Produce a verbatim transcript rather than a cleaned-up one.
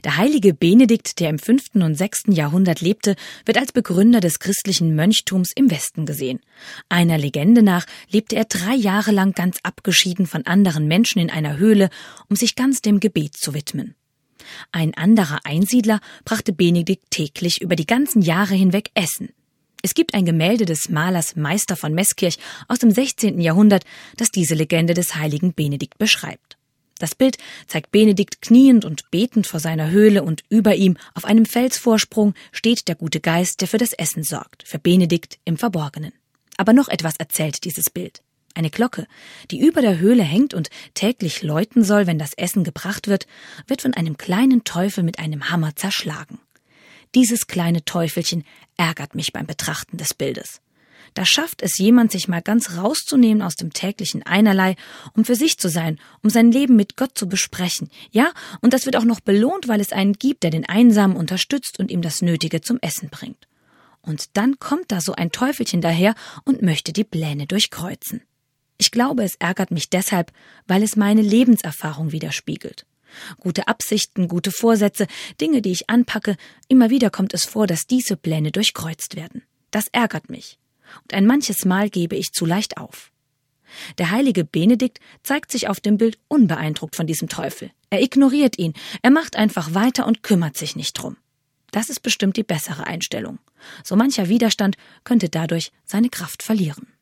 Der heilige Benedikt, der im fünften und sechsten Jahrhundert lebte, wird als Begründer des christlichen Mönchtums im Westen gesehen. Einer Legende nach lebte er drei Jahre lang ganz abgeschieden von anderen Menschen in einer Höhle, um sich ganz dem Gebet zu widmen. Ein anderer Einsiedler brachte Benedikt täglich über die ganzen Jahre hinweg Essen. Es gibt ein Gemälde des Malers Meister von Meßkirch aus dem sechzehnten Jahrhundert, das diese Legende des heiligen Benedikt beschreibt. Das Bild zeigt Benedikt kniend und betend vor seiner Höhle, und über ihm auf einem Felsvorsprung steht der gute Geist, der für das Essen sorgt, für Benedikt im Verborgenen. Aber noch etwas erzählt dieses Bild. Eine Glocke, die über der Höhle hängt und täglich läuten soll, wenn das Essen gebracht wird, wird von einem kleinen Teufel mit einem Hammer zerschlagen. Dieses kleine Teufelchen ärgert mich beim Betrachten des Bildes. Da schafft es jemand, sich mal ganz rauszunehmen aus dem täglichen Einerlei, um für sich zu sein, um sein Leben mit Gott zu besprechen. Ja, und das wird auch noch belohnt, weil es einen gibt, der den Einsamen unterstützt und ihm das Nötige zum Essen bringt. Und dann kommt da so ein Teufelchen daher und möchte die Pläne durchkreuzen. Ich glaube, es ärgert mich deshalb, weil es meine Lebenserfahrung widerspiegelt. Gute Absichten, gute Vorsätze, Dinge, die ich anpacke, immer wieder kommt es vor, dass diese Pläne durchkreuzt werden. Das ärgert mich. Und ein manches Mal gebe ich zu leicht auf. Der heilige Benedikt zeigt sich auf dem Bild unbeeindruckt von diesem Teufel. Er ignoriert ihn, er macht einfach weiter und kümmert sich nicht drum. Das ist bestimmt die bessere Einstellung. So mancher Widerstand könnte dadurch seine Kraft verlieren.